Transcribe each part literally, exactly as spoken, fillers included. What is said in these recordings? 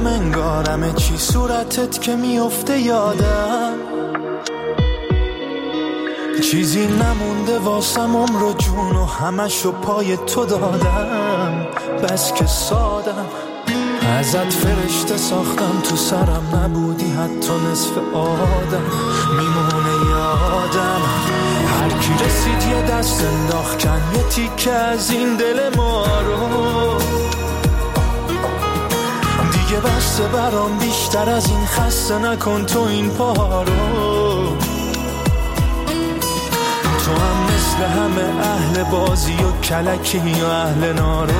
میرم انگارمه چی صورتت که میفته یادم، چیزی نمونده واسم عمر و جون و همشو پای تو دادم. بس که سادم ازت فرشته ساختم، تو سرم نبودی حتی نصف آدم. میمونه یادم هر کی رسید یه دست انداخت کن یه تیکه از این دل ما رو. دیگه بسته برام بیشتر از این خسته نکن تو این پا رو. تو هم مثل همه اهل بازی و کلکی و اهل نارو.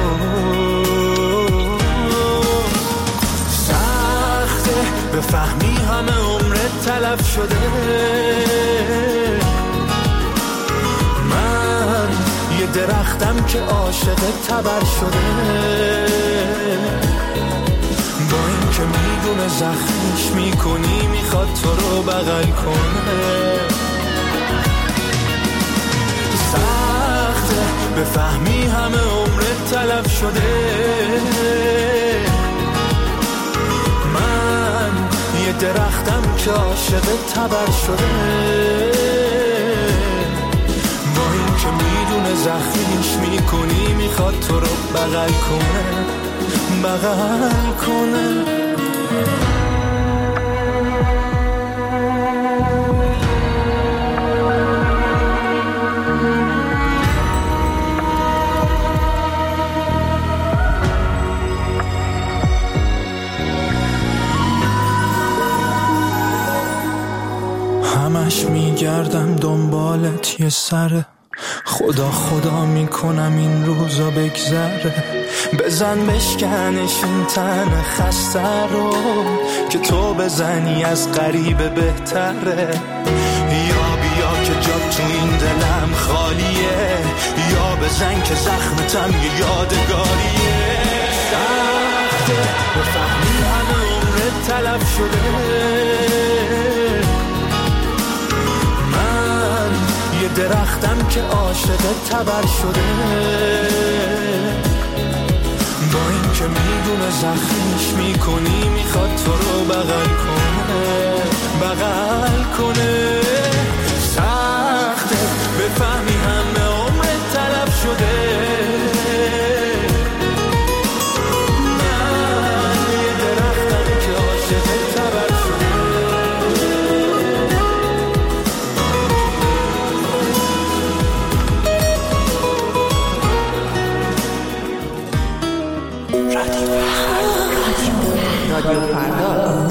سخته بفهمی همه عمرت تلف شده، من یه درختم که عاشق تبر شده. با این که میدونه زخمش میکنی میخواد تو رو بغل کنه. سخته بفهمی همه عمرت تلف شده، من یه درختم که عاشق تبر شده. با این که میدونه زخمیش میکنی میخواد تو رو بغل کنه، بغل کنه. همش میگردم دنبالت یه سره، خدا خدا میکنم این روزا بگذره. بزن بشکنش این تن خسته رو که تو بزنی از غریبه بهتره. یا بیا که جا تو این دلم خالیه، یا بزن که زخمتم یه یادگاریه. سخته بفهمی همه عمرت تلف شده، یه درختم که عاشق تبر شده. با این که میدونه زخمیش میکنی میخواد تو رو بغل کنه، بغل کنه. سخته بفهمی همه عمرت تلف شده، من یه درختم که عاشق تبر شده. رادیو فردا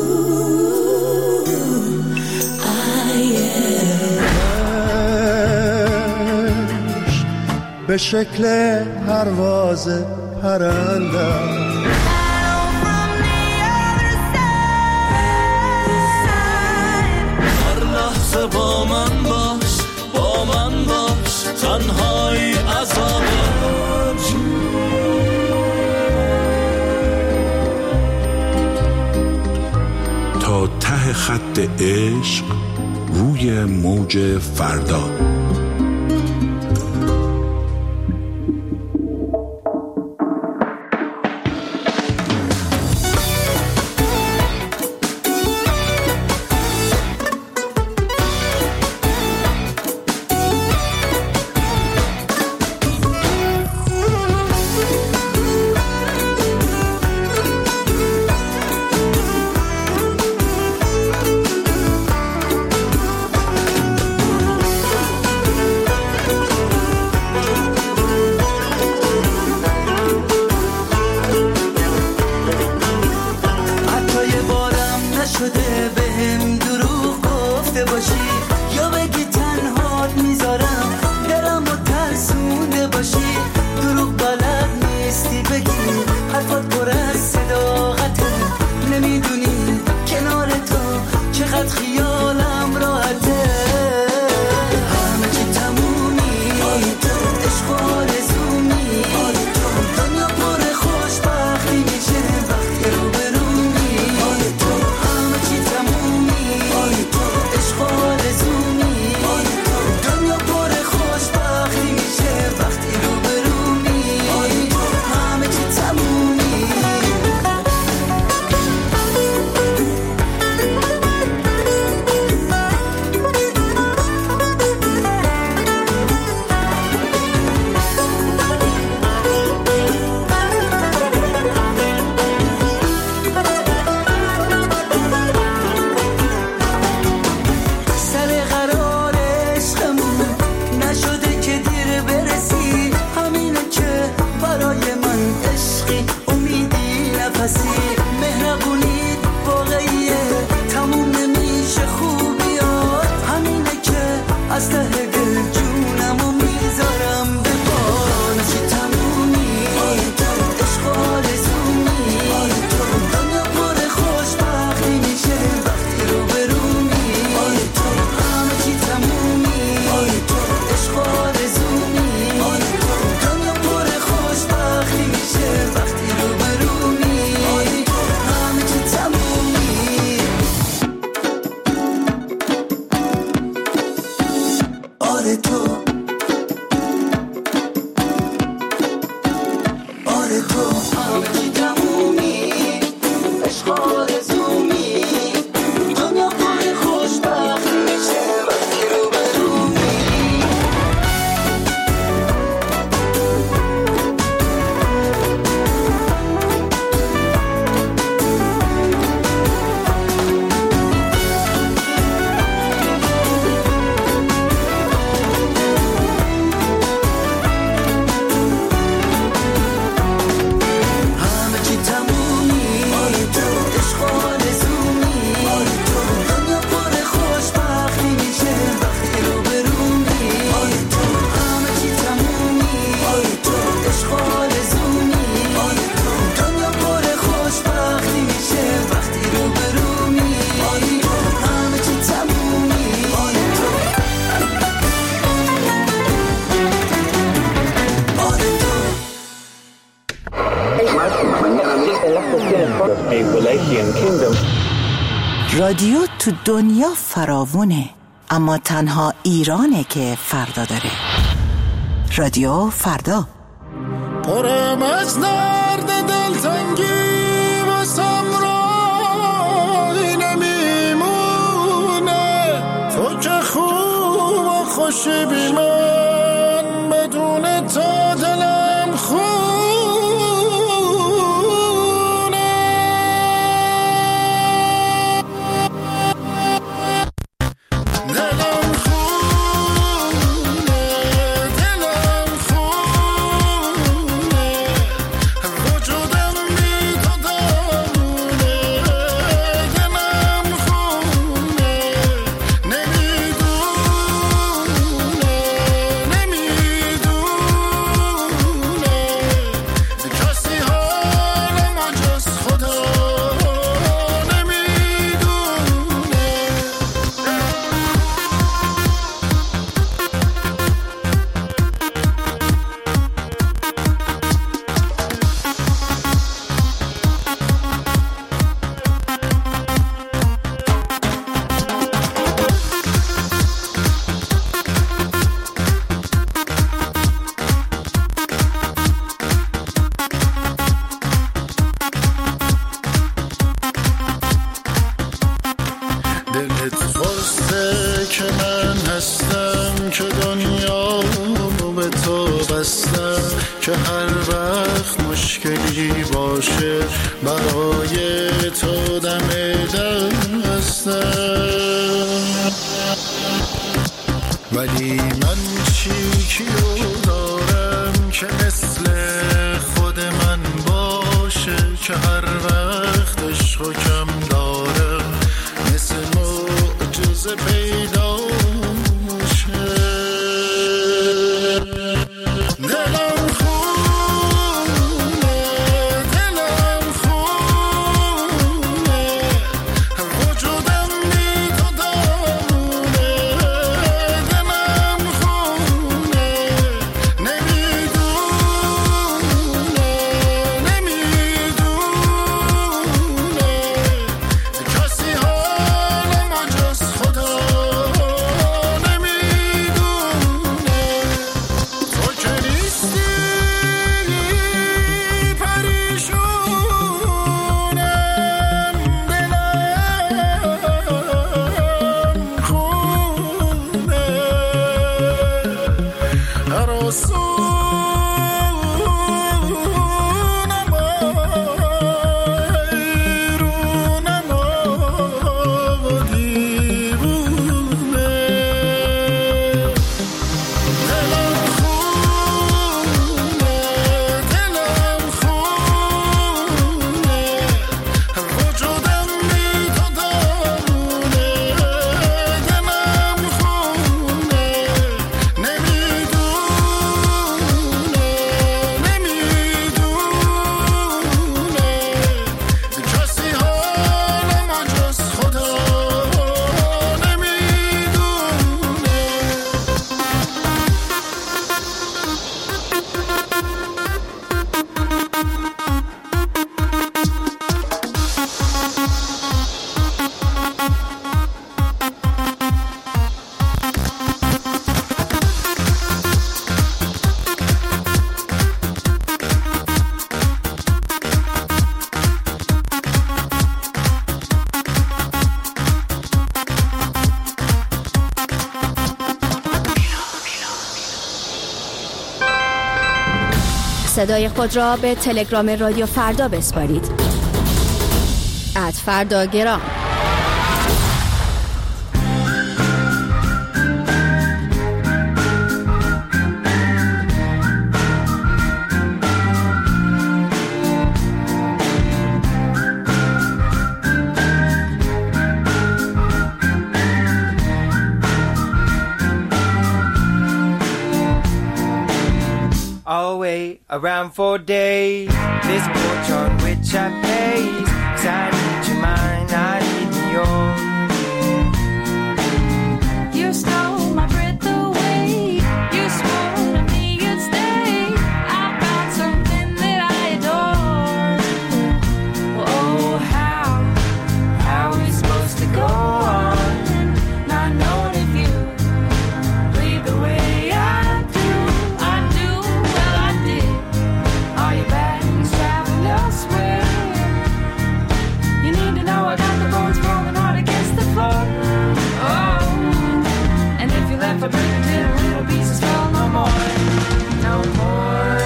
به شکل پرواز پرنده هر لحظه با من باش، با من باش، تنهایی عذابه. تا ته خط عشق روی موج فردا. تو آره تو همه تمومی عشق آرزومی دنیا پر خوشبخت میشه وقتی رو برومی رادیو تو دنیا فراوونه، اما تنها ایرانه که فردا داره. رادیو فردا. پرم از درد دلتنگی واسم راهی نمیمونه، تو که خوب و خوشی بی من بدون تا دلم خونه. که هر وقت مشکلی باشه برای تو دم دستم، ولی من چیکیو دارم که مثل خود من باشه، که هر وقت عشقو کم داره مثل معجزه پیدا میشه. دلم خونه دلم خونه وجودم بی تو دامونه، دلم خونه نمیدونه نمیدونه کسی حالم جز خدا نمیدونه. تو که نیستی صدای خود را به تلگرام رادیو فردا بسپارید. ات فرداگرام. I'll wait around for days, this porch on which I pace, 'cause I need your mind, I need yours. You stole my breath away, you swore to me you'd stay, I found something that I adore. Oh, how, how are we supposed to go on, not knowing if you leave the way I do, I do, well I did. Are your bags traveling elsewhere? You need to know I got the bones rolling hard against the floor. Oh, and if you left I break into little pieces, well no more, no more.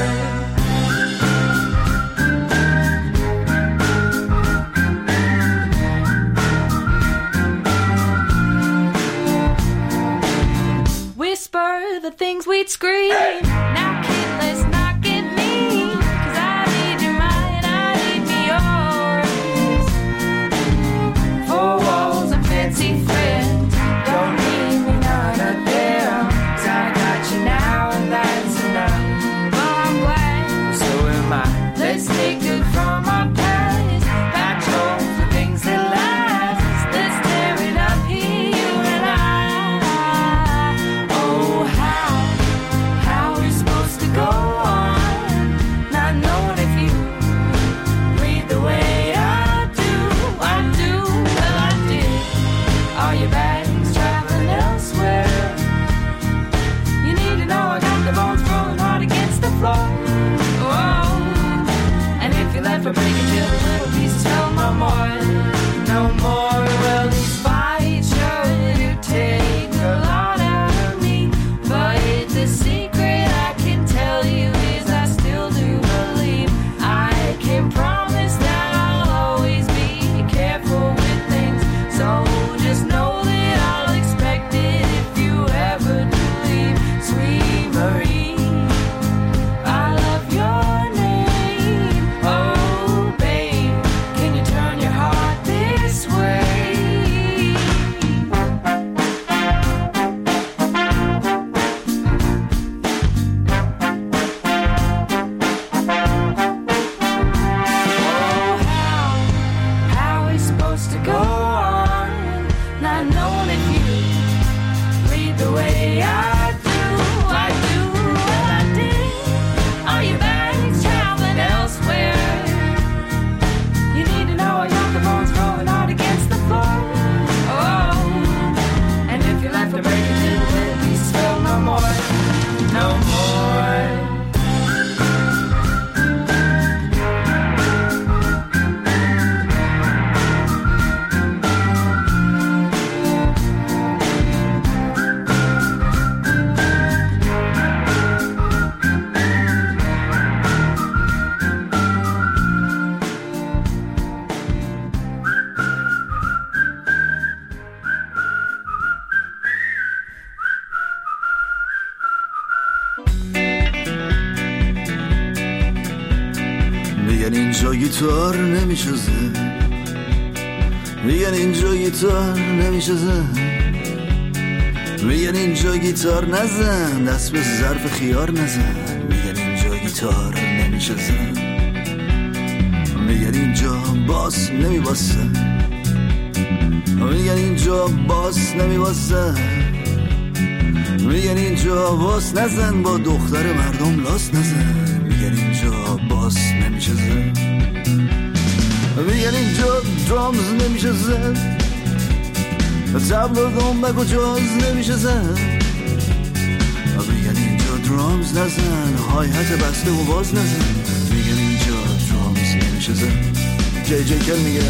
Whisper the things we'd scream. Now kid, let's not get mean, 'cause I need your mind, I need me yours. Four walls and fancy friends, don't need me none of them, 'cause I got you now and that's enough. Well I'm glad, so am I. Let's take good from our past, patch holes for things that last. Let's tear it up here, you and I. Oh, how, how are we supposed to go on, not knowing if you read the way I do, I do, well I did. Are your bags traveling elsewhere? You need to know I got the bones rolling hard against the floor. Oh, and if you left I break it till the little pieces fell no more, no more. Well these fights sure do take a lot out of me, but the secret I can tell you is I still do believe. I can promise that I'll always be careful with things, so just know that I'll expect it if you ever do leave. Sweet Marie, I love your name. Oh babe, can you turn your heart this way? Oh, how, how are we supposed to go on, not knowing if you read the way I do, I do, well I did. Are your bags traveling elsewhere? You need to know I got the bones rolling hard against the floor. Oh, and if you left to break it to little pieces, well no more, no more. میگن اینجا گیتار نمیشه زد، میگن اینجا گیتار نمیشه زد، میگن اینجا گیتار نزن، دست به ظرف خیار نزن. میگن اینجا گیتار نمیشه زد، میگن اینجا باس نمیباسه، میگن اینجا باس نمیباسه، میگن اینجا باس نزن، با دختر مردم لاس نزن. میگن اینجا باس نمیشه زد، میگن اینجا درامز نمیشه زد، تبل و دنبک و جاز نمیشه زد. میگن اینجا درامز نزن، های هت بسته و باز نزن. میگن اینجا درامز نمیشه زد. جی جی کل میگه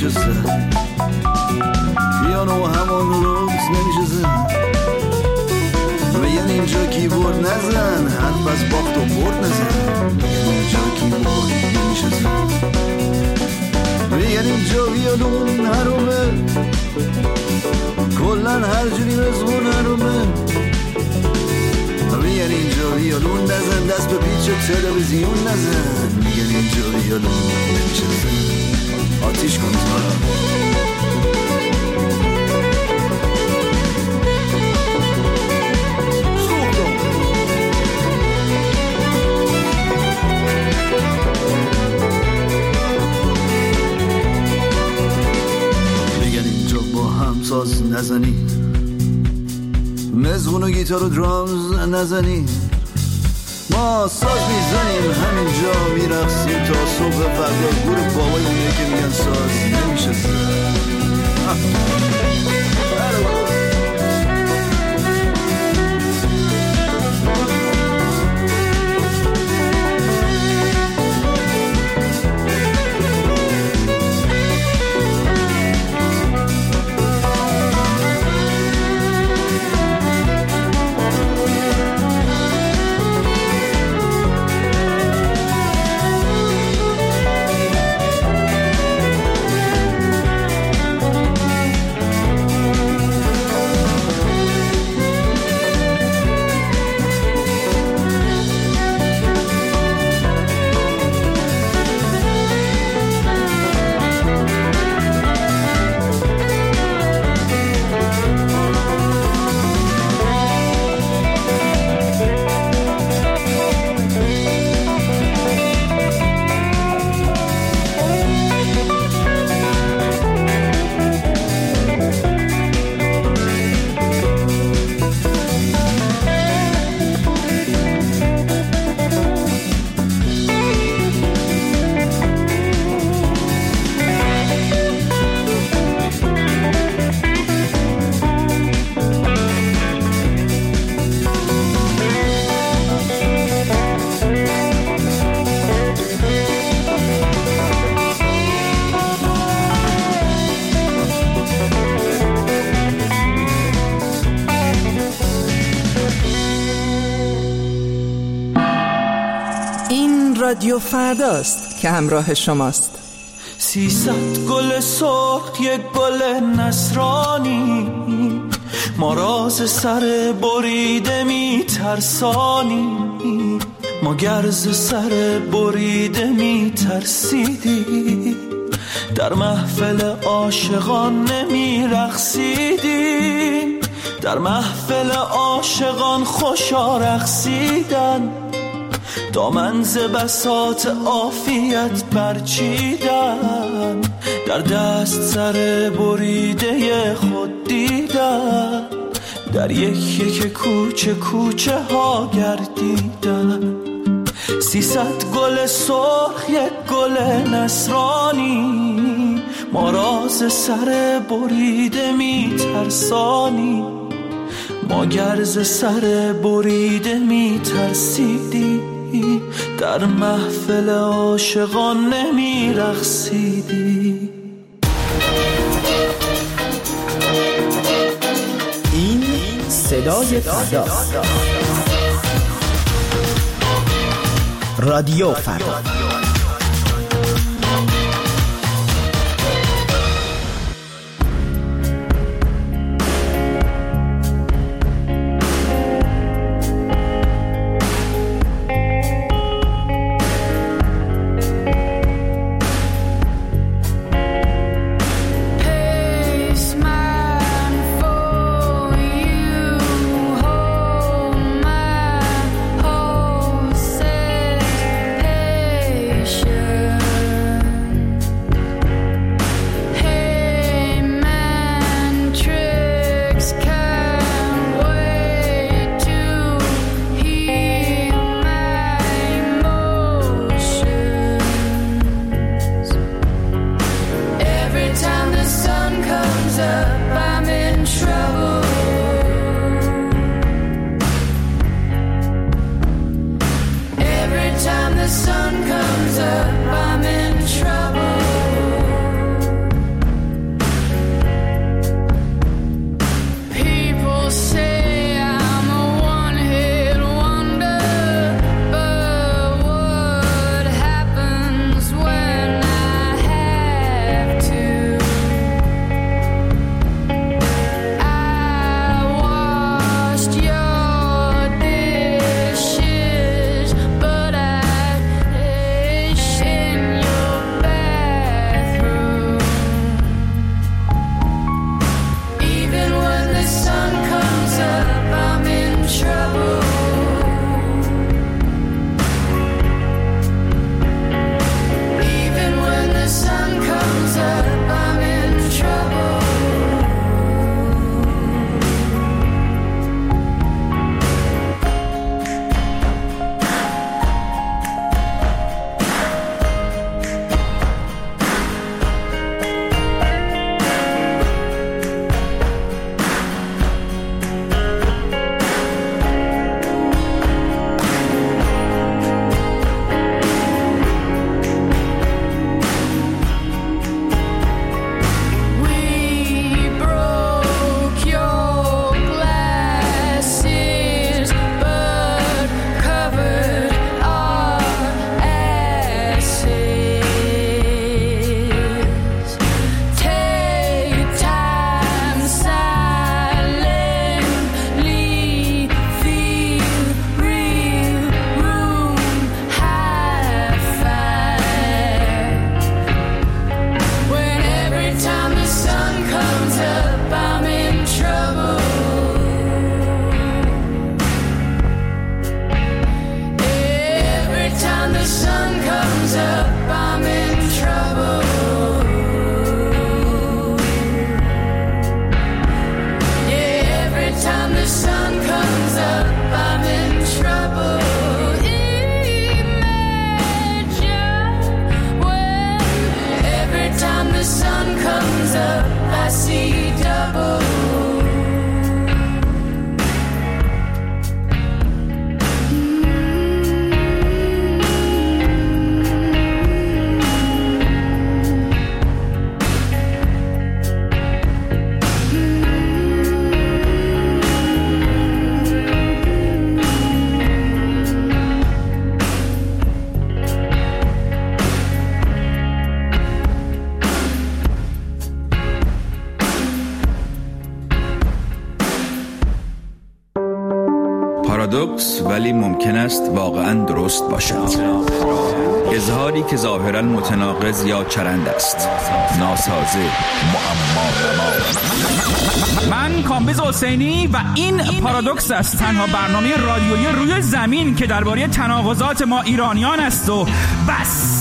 نمیشه زد، پیانو همون روز نمیشه زد. میگن اینجا کیبورد نزن، حرف از باخت و برد نزن. میگن اینجا کیبورد نمیشه زد، میگن اینجا ویولون حرومه، کلن هر جوری مزمون حرومه. میگن اینجا ویولون نزن، دست به پیچ تلویزیون نزن. میگن اینجا ویولون نمیشه زد، آتیش کن تو را. ساز نزنی، مزغون و گیتار و درامز نزنی. ما ساز میزنیم همینجا میرقصیم تا صبح فردا. گور بابای اونه که میگن ساز نمیشه زد. رادیو فرداست که همراه شماست. سیصد گل سرخ یک گل نصرانی، ما راز سر بریده می ترسانی. ما گرز سر بریده می ترسیدی، در محفل عاشقان نمی رقصیدی. در محفل عاشقان خوشا رقصیدن، دامن ز بساط عافیت برچیدن. در دست سر بریده خود دیدن، در یک یک کوچه کوچه ها گردیدن. سیصد گل سرخ یک گل نصرانی، ما راز سر بریده می ترسانی. ما گرز سر بریده می ترسیدی، در محفل عاشقان نمی رقصیدی. این صدای فرداست. رادیو فردا. Hey پارادوکس ولی ممکن است واقعاً درست باشد. اظهاری که ظاهراً متناقض یا چرند است. ناسازه، معما نما. من کامبیز حسینی و این پارادوکس است، تنها برنامه رادیویی روی زمین که درباره تناقضات ما ایرانیان است و بس.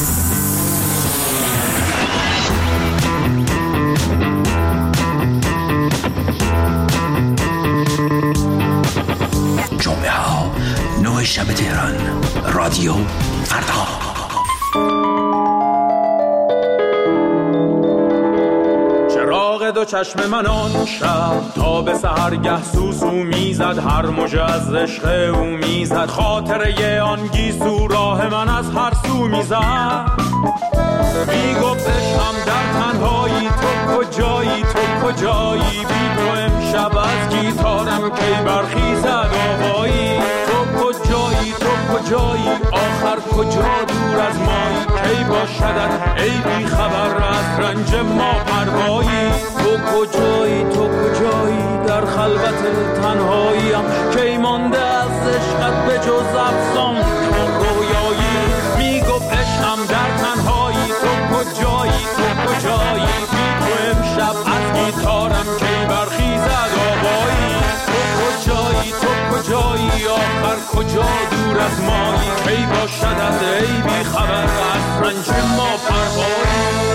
جمعه ها نه شب تهران، رادیو فردا. چراغ دو چشم من آن شب تا به سحرگه سوسو میزد، هر موجه از عشق او میزد، خاطره آن گیسو راه من از هر سو میزد. میگفت عشقم در تنهایی، تو کجایی تو کجایی، بی تو امشب از گیتارم کی برخیزد آوایی. تو کجایی تو کجایی، آخر کجا دور از مایی، کی باشدت ای بی خبر از رنج ما پروایی. تو کجایی تو کجایی، در خلوت تنهاییم کی مانده از عشقت به جز افسان رویایی. میگفت عشقم در تنهایی، تو کجایی تو کجایی، بی تو امشب از گیتارم کی برخیزد آوایی. تو کجایی تو کجایی، آخر کجا دور از مایی، کی باشدت ای بی خبر از رنج ما پروایی.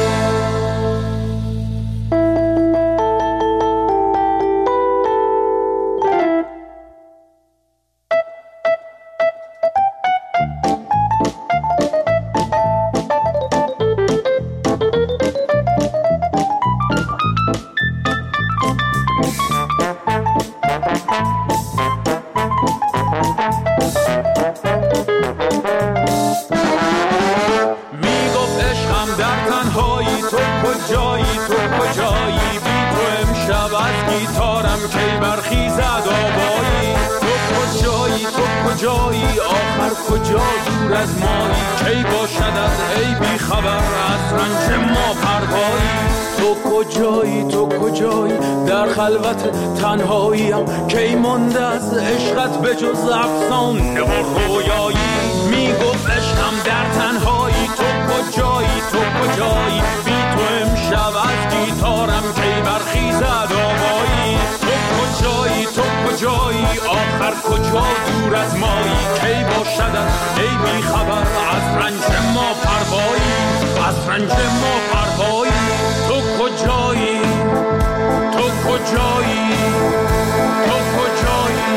کجا دور از مایی، کی باشدت ای بی خبر از رنج ما پروایی. تو کجایی تو کجایی، در خلوت تنهاییم کی مانده از عشقت به جز افسانه و رویایی. میگفت عشقم در تنهایی، تو کجایی تو کجایی، بی تو امشب از گیتارم کی برخیزد آوایی. تو کجایی تو کجایی، آخر کجا دور از مایی، کی باشدت ای بی خبر از رنج ما پروایی. از رنج ما پروایی. تو کجایی تو کجایی تو کجایی.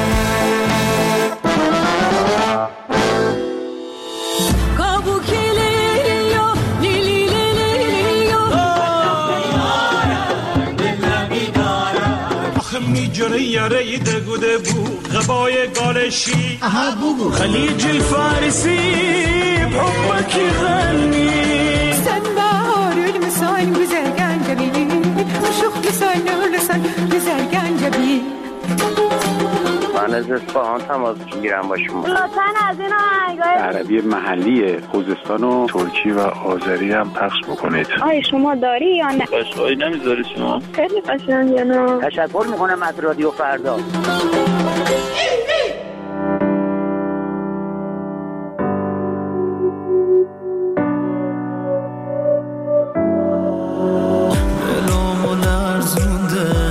میجره یاره دگوده بود غبای گالشی خلیج الفارسی بحبك غني سن بهار المسان güzel gencebi شوخ لسان لسان güzel gencebi. من از اصفهان تماس میگیرم با شما. لطفاً از این آهنگای عربی محلی خوزستان و ترکی و آذری هم پخش بکنید. آی شما داری یا نه؟ قشنگی نمیذاری شما؟ خیلی قشنگه نه. تشکر میکنم از رادیو فردا. دلمو لرزونده،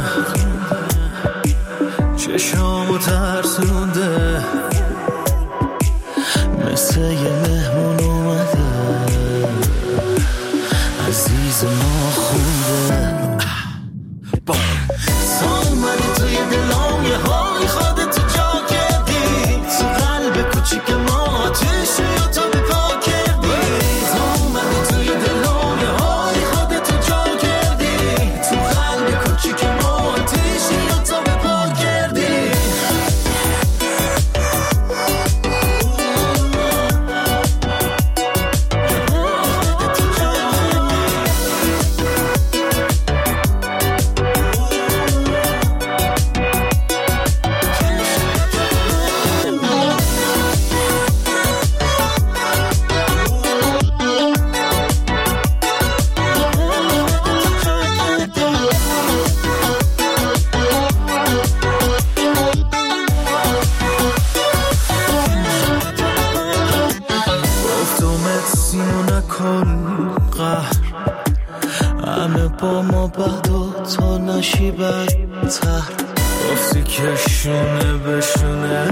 چشامو ترسونده، مثل یه مهمون اومده عزیز ما خونده. سامنی توی دلام یه های خودتو جا کردی، تو قلب کوچیک ما آتیش یا تو به پا کردی. سامنی توی دلام یه های خودتو جا کردی، تو قلب کوچیک ما آتیش یا تو به پا کردی. که شونه بشونه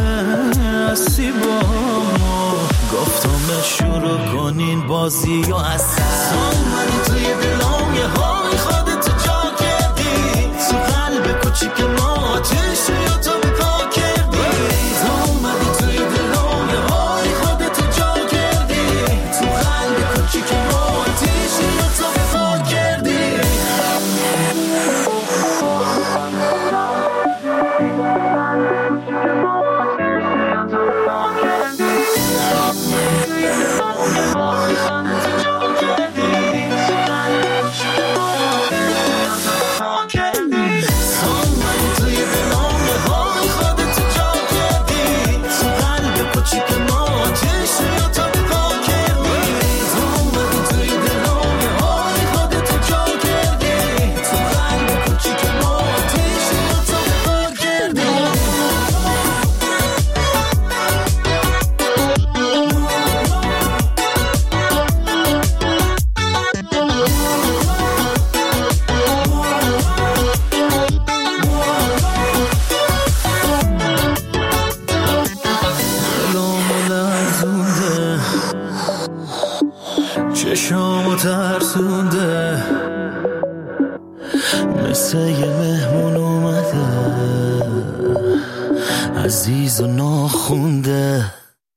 اسیبامو گفتم شروع کنین بازی و اصلا اومدی توی دلام یه های خودتو جا کردی تو قلب کوچیک ما آتش یا تو به پا کردی تو اومدی توی دلام یه های خودتو جا کردی تو قلب کوچیک ما آتش یا تو به پا کردی چشامو ترسونده مثل یه مهمون اومده عزیز و ناخونده.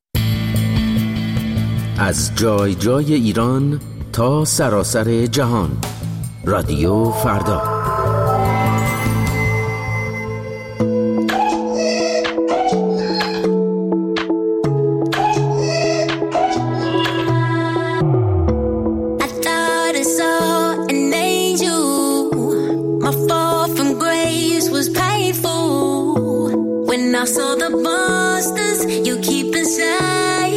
از جای جای ایران تا سراسر جهان، رادیو فردا. I saw the monsters you keep inside.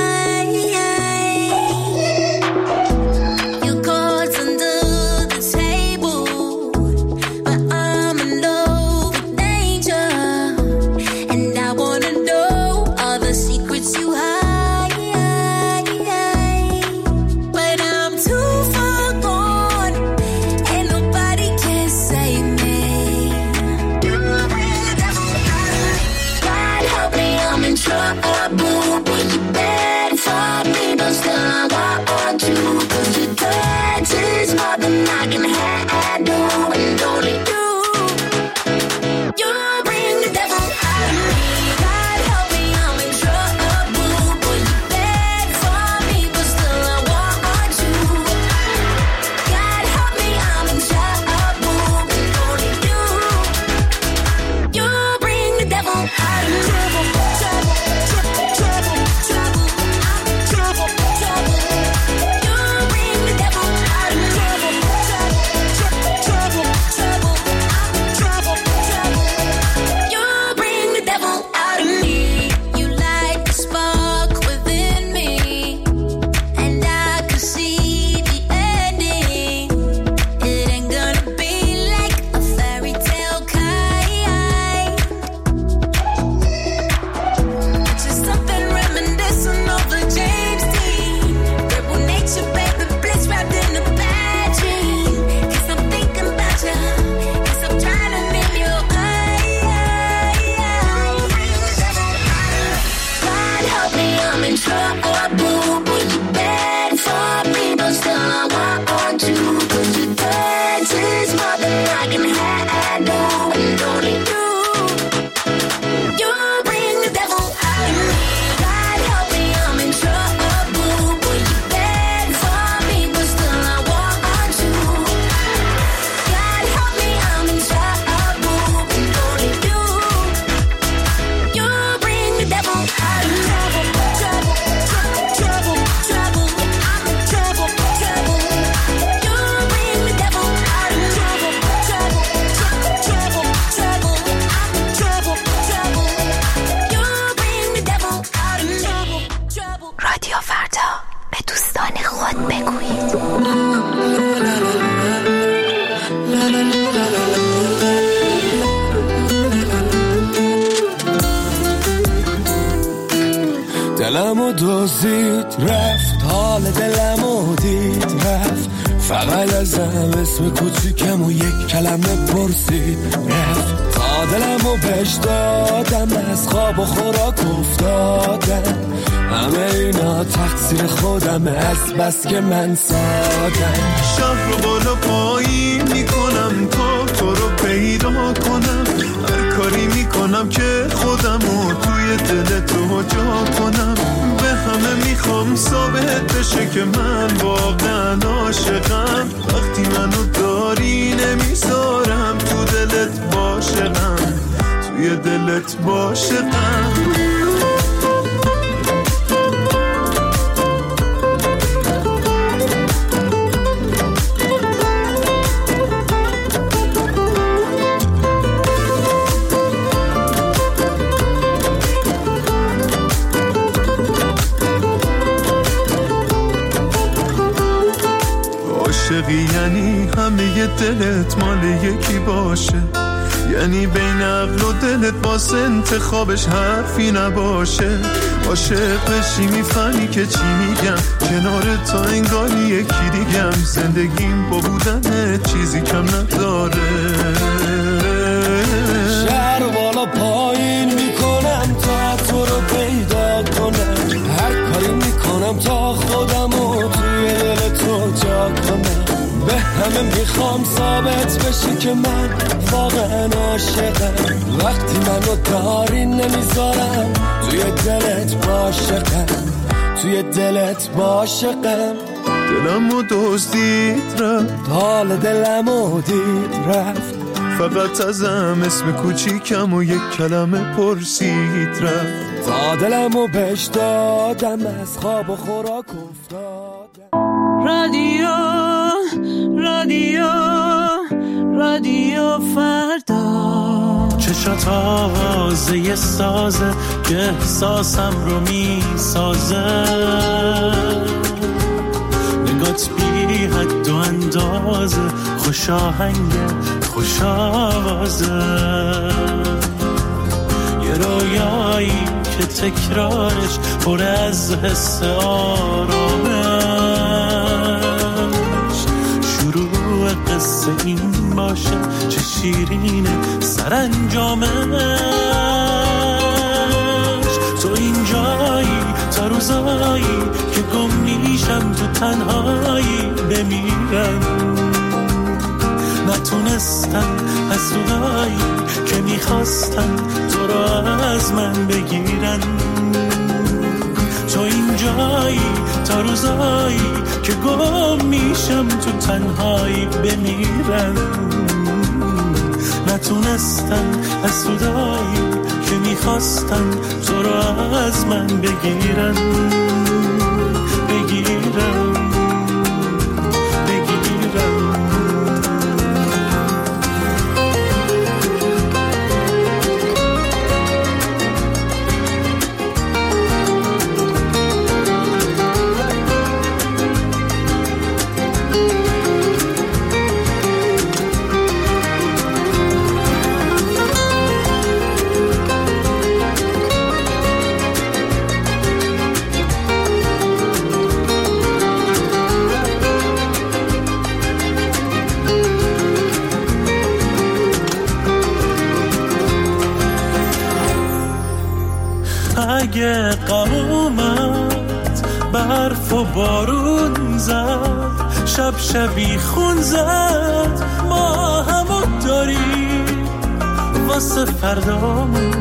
You caught under the table, but I'm in love with danger, and I wanna know all the secrets you hide. But I'm too far gone, and nobody can save me. I'm in trouble, but you bad for me, but still I want to. Cause your touch is more than I can handle, and only you, you bring the devil out of me. God help me, I'm in trouble, but you bad for me, but still I want to. God help me, I'm in trouble, and only you, you bring the devil out of me. دلمو دوزید رفت، حال دلمو دید رفت، فقط ازم اسم کوچیکم و یک کلمه پرسید رفت. تا تا دلمو بهش دادم، از خواب و خوراک افتادم، همه اینا تقصیر خودم از بس که من سادم. شهر رو بالا پایین میکنم تا تو رو پیدا کنم، هر کاری میکنم که خودمو توی دل تو جا کنم. به همه میخوام ثابت بشه که من واقعا عاشقم، وقتی منو داری نمیذارم تو دلت باشم، توی دلت باشم. یعنی همه دلت مال یکی باشه، یعنی بین عقل و دلت واسه انتخابش حرفی نباشه. عاشق بشی میفهمی که چی میگم، کنار تا انگاری یکی دیگم، زندگیم با بودن چیزی کم نداره. شهر بالا پایین میکنم تا تو رو پیدا کنم، هر کاری میکنم تا خودمو توی دل تو جا کنم. به همه میخوام ثابت بشه که من واقعا عاشقم، وقتی منو داری نمیذارم توی دلت باشقم، توی دلت باشقم. دلمو دزدید رفت، حال دلمو دید رفت، فقط ازم اسم کوچیکم و یک کلمه پرسید رفت. تا دلمو بهش دادم، از خواب و خوراک افتادم. رادیو رادیو رادیو فردا، چشات آوازه یه سازه که احساسم رو می سازه، نگات بی حد و اندازه، خوش آهنگه خوش آوازه، یه رویایی که تکرارش پر از حس آرامه، قصه این باشه چه شیرینه سرانجامش. تو اینجایی تا روزایی که گم میشم تو تنهایی بمیرم، نتونستم از صدایی که میخواستم تو را از من بگیرن. تو اینجایی تا روزایی که گم میشم تو تنهایی بمیرم، نتونستن از صدایی که میخواستن تو را از من بگیرن بگیرن بگیرن. اگه غم اومد برف و بارون زد، شب شبی خون زد، ما همو داریم واسه فردامون،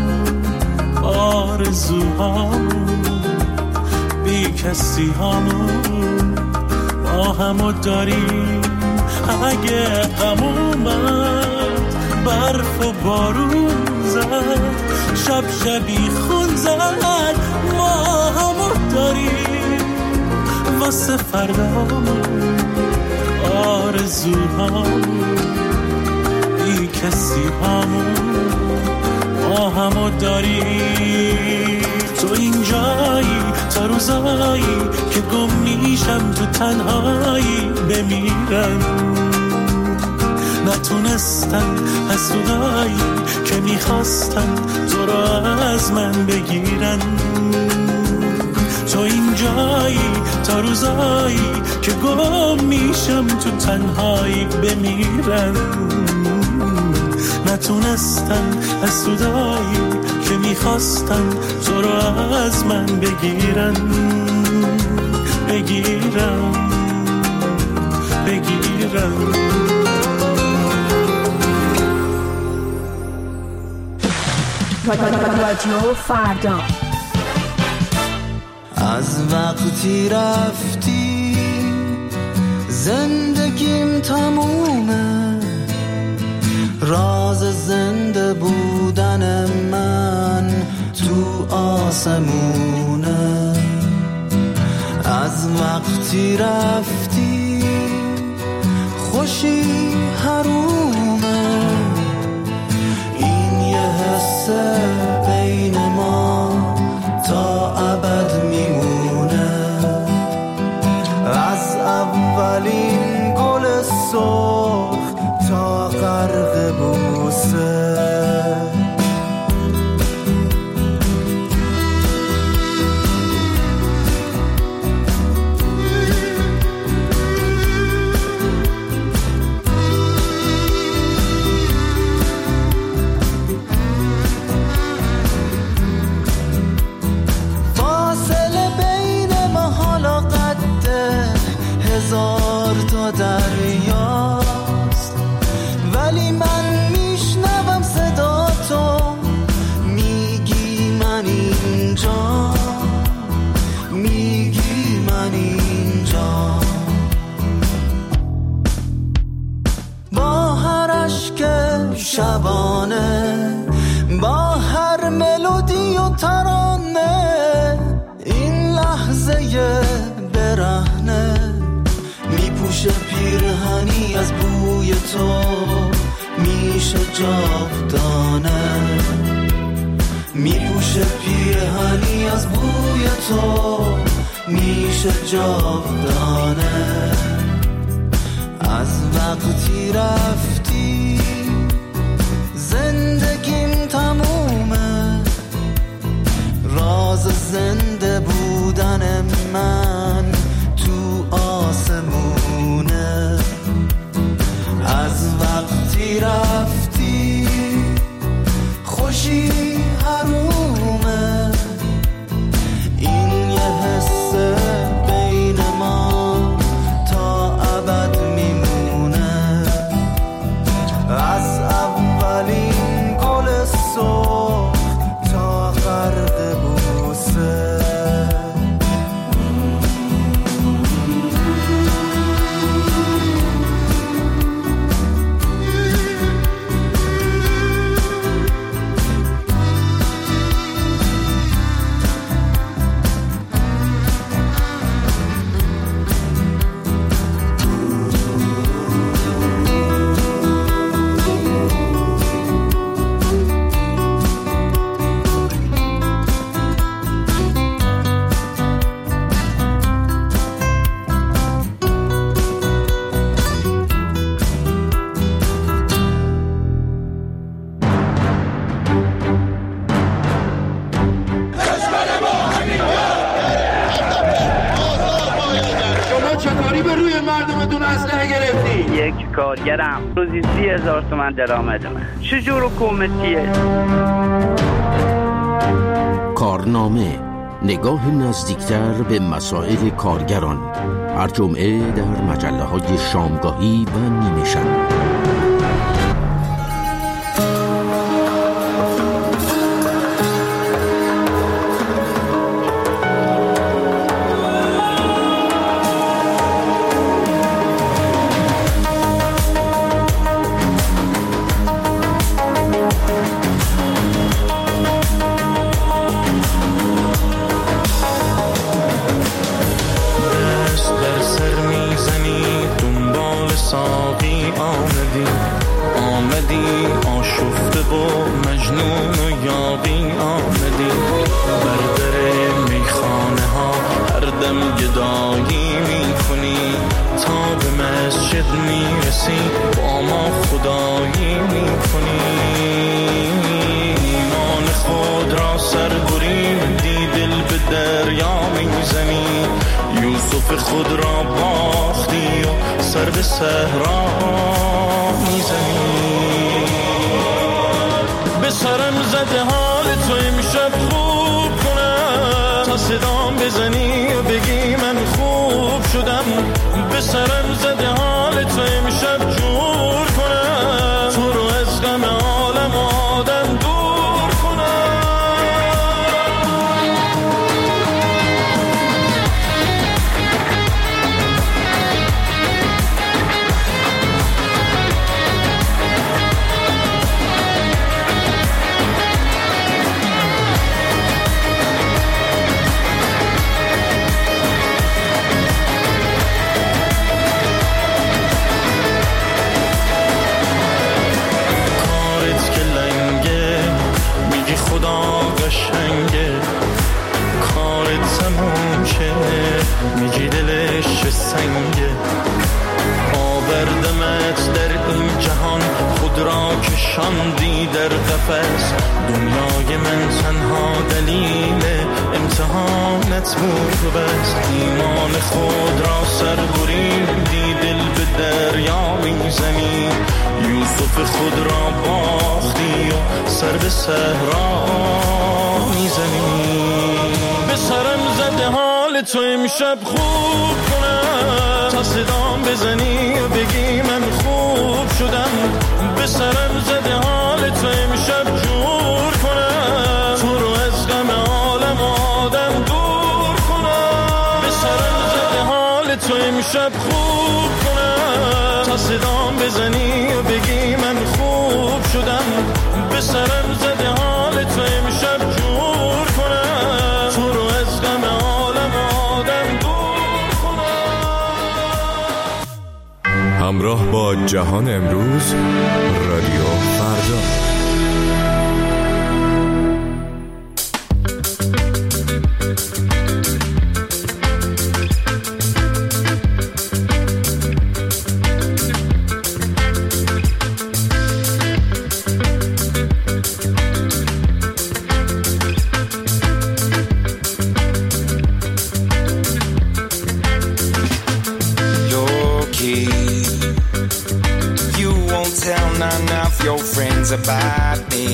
آرزوهامون بی کسی هامون، ما همو داریم. اگه غم اومد برف و بارون زد، شب شبی خون زد، ما همو داریم واسه فردامون، آرزوهامون بی کسی هامون، ما همو داریم. تو اینجایی تا روزایی که گم میشم تو تنهایی بمیرم، نتونستن از صدایی که میخواستن تو را از من بگیرن. تو اینجایی تا روزایی که گم میشم تو تنهایی بمیرم، نتونستن از سودایی که میخواستن تو رو از من بگیرن بگیرن بگیرن. رادیو فردا. از وقتی رفتی زندگیم تمومه، راز زنده بودن من تو آسمونه. از وقتی رفتی خوشی حرومه، این یه حس بین ما تا ابد میمونه. از اولین گل سرخ تا غرق بوسه، هزار تا دریاست، ولی من میشنوم صدا تو، میگی من اینجا، میگی من اینجا. با هر عشق شبانه، با هر ملودی و ترانه، این لحظه برهنه میپوشه پیرهنی از بوی تو، میشه جاودانه. میپوشه پیرهنی از بوی تو، میشه جاودانه. از وقتی رفتی زندگیم تمومه، راز زنده بودن من تو آسمونه. از وقتی رفتی خوشی حرومه، این یه حس بین ما تا ابد میمونه. از اولین گل سرخ تا غرق بوسه. یک کارگرم روزی سی هزار تومن درآمد من. چجور حکومتیه؟ کارنامه، نگاه نزدیکتر به مسائل کارگران، هر جمعه در مجله های شامگاهی و نیمه شب. خود را باختی و سر به صحرا میزنی. سرم زده حال تو امشب خوب کنم، تا صدام بزنی و بگی من خوب شدم. به سرم زده حال تو امشب جور کنم، تو رو از غم عالم آدم دور کنم. میگی دلش چه سنگه، آوردمت در این جهان، خود را کشاندی در قفس. دنیای من تنها دلیل امتحانت بود بس، ایمان خود را سر بریدی، دل به دریا میزنی. یوسف خود را باختی و سر به صحرا میزنی. به سرم زده حال تو امشب خوب کنم، تا صدام بزنی و بگی من خوب شدم. به سرم زده حال تو امشب جور کنم، تو رو از غم عالم آدم دور کنم. به سرم زده حال تو امشب خوب کنم، تا صدام بزنی و بگی من خوب شدم. به سرم زده حال تو امشب جور کنم، تو رو از غم عالم آدم دور کنم. همراه با جهان امروز، رادیو فردا. About me,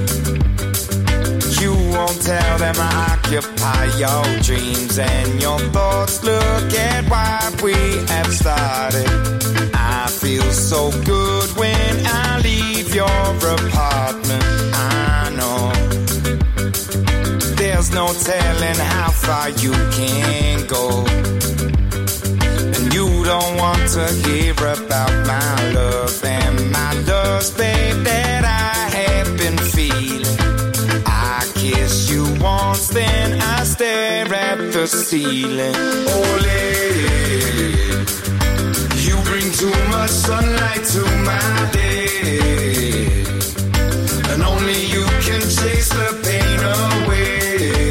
you won't tell them I occupy your dreams and your thoughts. Look at what we have started. I feel so good when I leave your apartment. I know there's no telling how far you can go, and you don't want to hear about my love and my love's babe that I have been feeling. I kiss you once, then I stare at the ceiling. Oh lady, you bring too much sunlight to my day, and only you can chase the pain away.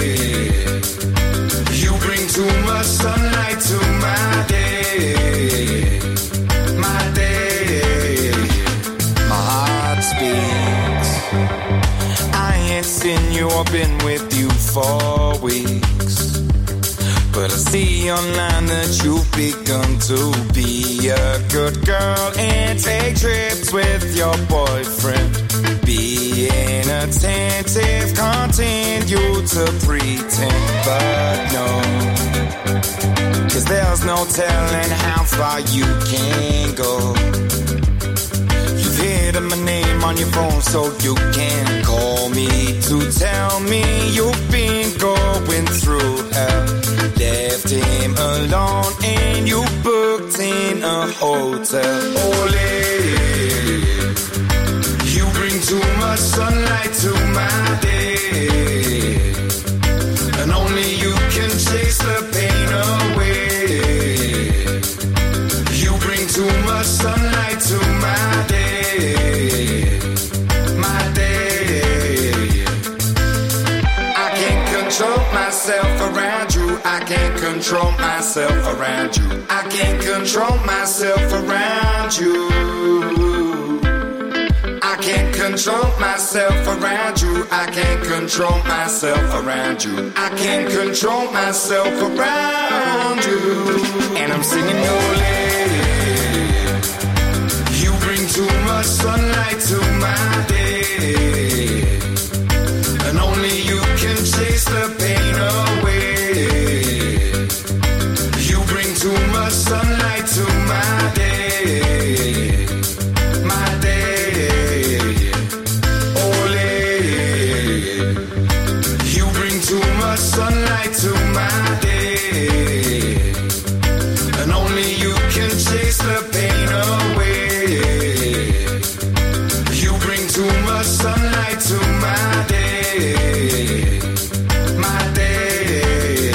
You bring too much sunlight to my day, my day. My heart speaks. I ain't seen you or been with you for weeks, but I see online that you've begun to be a good girl and take trips with your boyfriend. Being attentive, continue to pretend, but no, 'cause there's no telling how far you can go. You've hidden my name on your phone so you can call me to tell me you've been going through hell. Left him alone and you booked in a hotel. Oh lady, you bring too much sunlight to my day, and only you can chase the pain away. You bring too much sunlight to my day, my day. I can't control myself around you, I can't control myself around you, I can't control myself around you. I can't control myself around you, I can't control myself around you, I can't control myself around you. And I'm singing your lady, you bring too much sunlight to my day, can chase the pain away. You bring too much sunlight to my day, my day. Ole, you bring too much sunlight to my day, and only you can chase the pain away. You bring too much sunlight to my day, my day.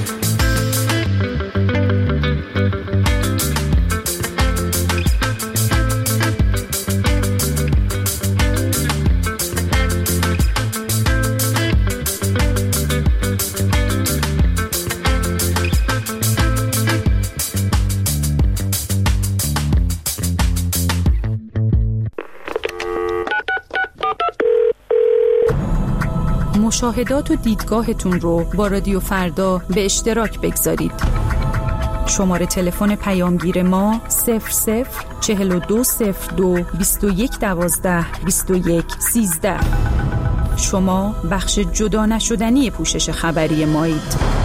مشاهدات و دیدگاهتون رو با رادیو فردا به اشتراک بگذارید. شماره تلفن پیامگیر ما صفر صفر چهل و دو صفر دو بیست و یک دوازده بیست و یک سیزده. شما بخش جدا نشدنی پوشش خبری مایید.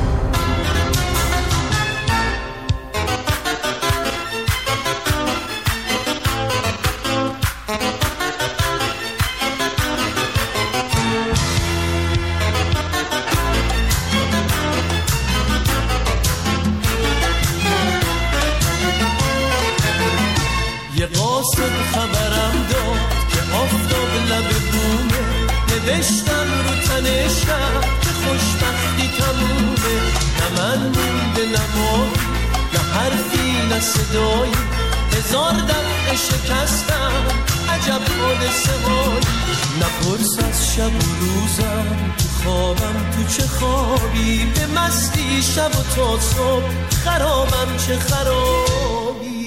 نوشتم رو تنشم که خوشبختی تمومه، نه من مونده نه مایی نه حرفی نه صدایی، هزار دفعه شکستم عجب حادثه هایی. نپرس از شب و روزم تو خوابم تو چه خوابی، به مستی شب و تا صبح خرابم چه خرابی.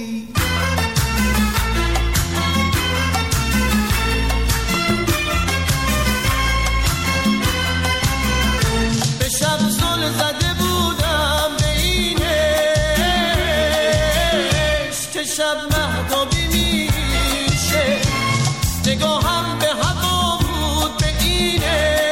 زده بودم به این عشق که شب مهتابی میشه، نگاهم به هوا بود به این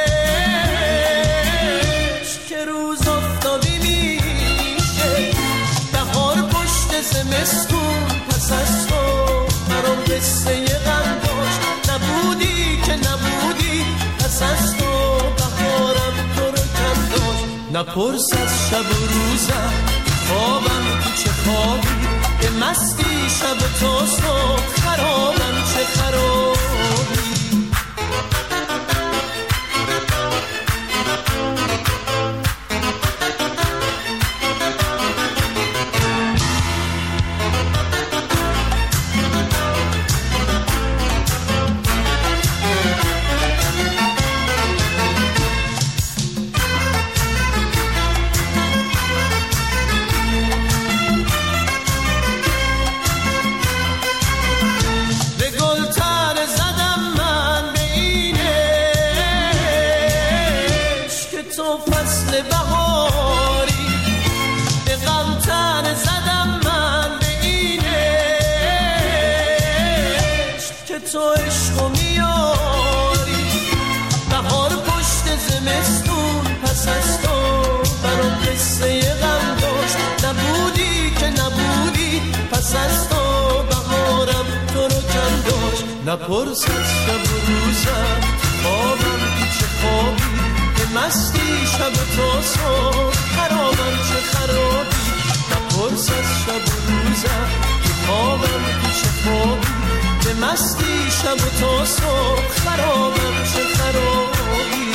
عشق که روز آفتابی میشه. بهار پشت زمستون پس از تو برام قصه غم داشت، نبودی که نبودی پس از تو بهارم تو رو کم داشت. نپرس از شب و روزم خوابم تو چه خوابی، به مستی شب تا صبح خرابم چه خرابی. تو عشق و میاری بهار پشت زمستون پس از تو برام قصه غم داشت، نبودی که نبودی پس از تو بهارم تو رو کم داشت. نپرس از شب و روزم خوابم تو چه خوابی، به مستی شب و تا صبح خرابم چه خرابی. نپرس از شب و روزم خوابم تو چه خوابی، به مستی شب و تا صبح خرابم چه خرابی.